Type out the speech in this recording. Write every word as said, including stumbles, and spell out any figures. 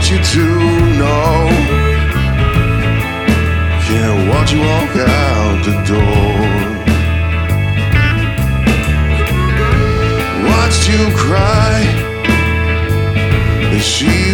want you to know. Can't watch you walk out the door. Watched you cry, and she